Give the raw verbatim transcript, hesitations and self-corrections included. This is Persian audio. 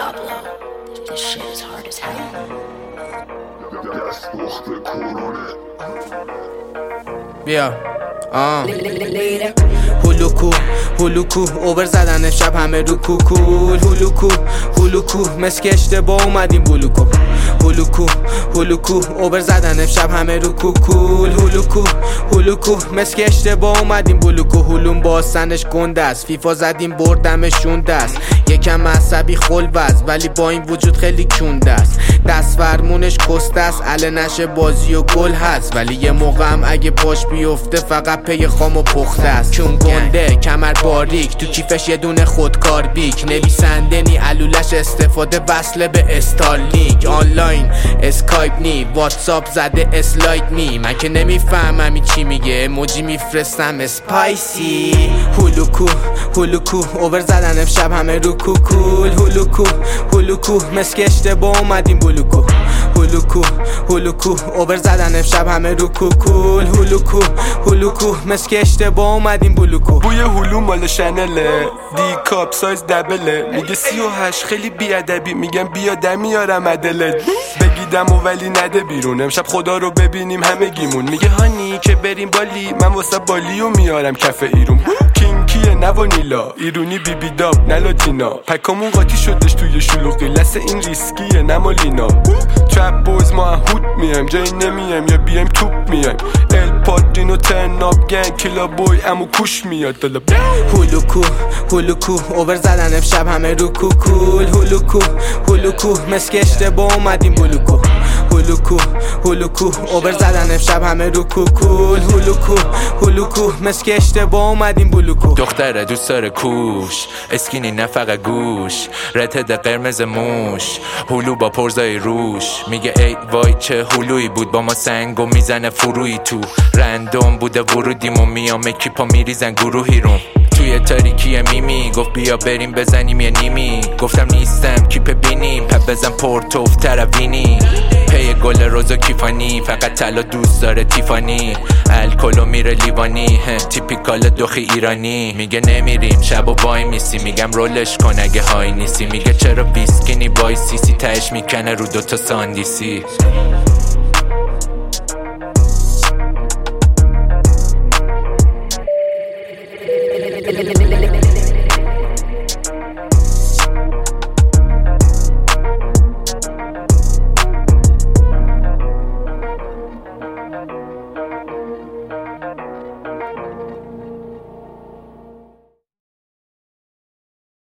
Diablo. This shit is hard as hell. بیا آه هلوکو هلوکو اوبر زدن شب همه رو کوکول هلوکو هلوکو مسک اشتباه اومدیم بلوکو هلوکو هلوکو اوبر زدن شب همه رو کوکول هلوکو هلوکو مسک اشتباه اومدیم بلوکو هلوم باسنش گنده است فیفا زدیم بردمشون دست یکم عصبی خلوز ولی با این وجود خیلی کنده است دست فرمونش کسته است اله نشه بازی و گل هست ولی یه موقع هم اگه پاش بیفته فقط پی خام و پخته است چون گنده کمر باریک تو کیفش یه دونه خودکار بیک نویسنده نی علولش استفاده وصله به استارلینک آنلاین اسکایپ نی واتساپ زده اسلاید می من که نمیفهمم این چی میگه اموجی میفرستم اسپایسی هلوکو هلوکو اوور زدن امشب همه رو کوکول هلوکو هلوکو مسک اشتباه اومدیم بلوکو هلوکو هلوکو اوور زدن امشب همه رو کوکول هلوکو هلوکو مسک اشتباه اومدیم بلوکو بوی هلو مال شنله دی کاپ سایز دبله میگه سی و هشت خیلی بیادبی میگم بیا دمیارم عدلت بگیدم و ولی نده بیرون امشب خدا رو ببینیم همه گیمون میگه هانی که بریم بالی من واسه بالی و میارم کف ایرون کینکیه نه وانیلا ایرونی بی بی داب نه لاتینا پکامون قاطی شدش توی شلوغی لسه این ریسکیه نه مالینا چپ بوز ما هوت میایم جایی نمیایم یا بیایم توپ میایم ال پادینو ترن آپ گنگ کلا بوی امو کوش میاد دل هلوکو هلوکو اوور زدن امشب همه رو کوکول هلوکو هلوکو مسک اشتباه اومدیم بلوکو هلوکو هلوکو اوور زدن امشب همه رو کوکول هلوکو هلوکو مسک اشتباه اومدیم بلوکو دختره دوست داره کوش اسکینی نه فقط گوش رتد قرمز موش هلو با پرزای روش میگه ای وای چه هلویی بود با ما سنگو میزنه فروی تو رندوم بوده ورودیم و میام اکیپا میریزن گروهی رو توی تاریکی میمی گفت بیا بریم بزنیم یه نیمی گفتم نیستم کیپ بینیم پپ بزن پورتوف تروینی پی گل روزو کیفانی فقط طلا دوست داره تیفانی الکلو میره لیوانی تیپیکال دخی ایرانی میگه نمیریم شب و وای میسی میگم رولش کن اگه های نیستی میگه چرا بیسکینی وای سیسی تهش میکنه رو دوتا ساندیسی Lick, lick, lick, lick, lick, lick, lick.